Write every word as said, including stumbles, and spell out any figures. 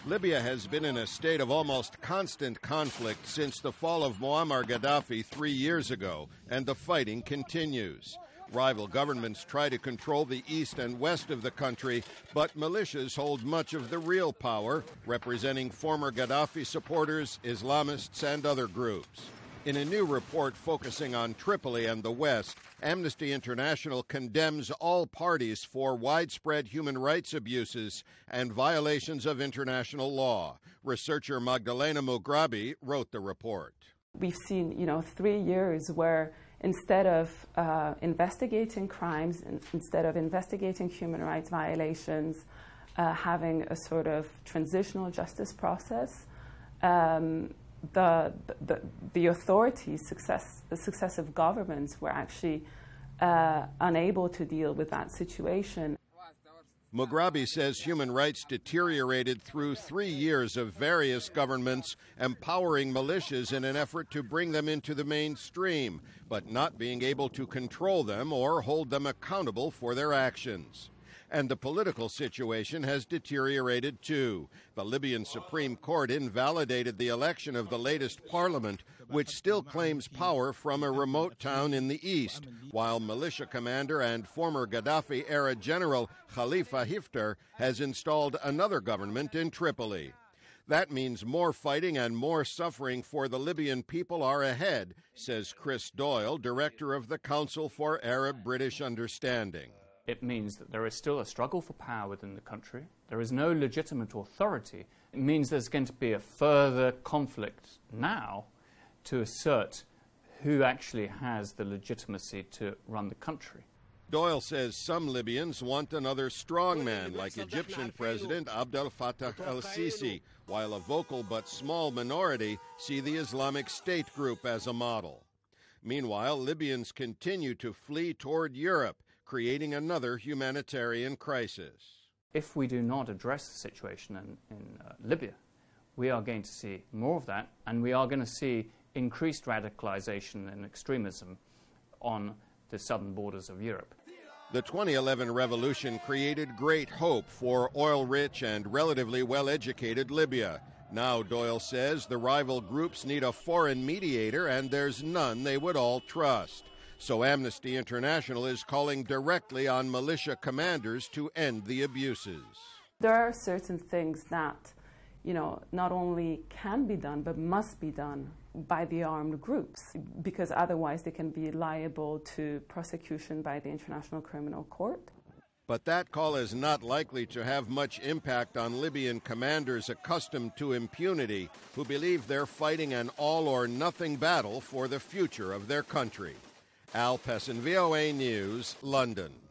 Libya has been in a state of almost constant conflict since the fall of Muammar Gaddafi three years ago, and the fighting continues. Rival governments try to control the east and west of the country, but militias hold much of the real power, representing former Gaddafi supporters, Islamists, and other groups. In a new report focusing on Tripoli and the West, Amnesty International condemns all parties for widespread human rights abuses and violations of international law. Researcher Magdalena Mughrabi wrote the report. We've seen, you know, three years where instead of uh, investigating crimes, instead of investigating human rights violations, uh, having a sort of transitional justice process, um, The, the, the authorities, success, the successive governments were actually uh, unable to deal with that situation. Mughrabi says human rights deteriorated through three years of various governments empowering militias in an effort to bring them into the mainstream, but not being able to control them or hold them accountable for their actions. And the political situation has deteriorated too. The Libyan Supreme Court invalidated the election of the latest parliament, which still claims power from a remote town in the east, while militia commander and former Gaddafi-era general Khalifa Haftar has installed another government in Tripoli. That means more fighting and more suffering for the Libyan people are ahead, says Chris Doyle, director of the Council for Arab-British Understanding. It means that there is still a struggle for power within the country. There is no legitimate authority. It means there's going to be a further conflict now to assert who actually has the legitimacy to run the country. Doyle says some Libyans want another strongman like Egyptian President Abdel Fattah el-Sisi, while a vocal but small minority see the Islamic State group as a model. Meanwhile, Libyans continue to flee toward Europe, creating another humanitarian crisis. If we do not address the situation in, in uh, Libya, we are going to see more of that, and we are going to see increased radicalization and extremism on the southern borders of Europe. The twenty eleven revolution created great hope for oil-rich and relatively well-educated Libya. Now, Doyle says, the rival groups need a foreign mediator, and there's none they would all trust. So Amnesty International is calling directly on militia commanders to end the abuses. There are certain things that, you know, not only can be done, but must be done by the armed groups, because otherwise they can be liable to prosecution by the International Criminal Court. But that call is not likely to have much impact on Libyan commanders accustomed to impunity, who believe they're fighting an all-or-nothing battle for the future of their country. Al Pessin, V O A News, London.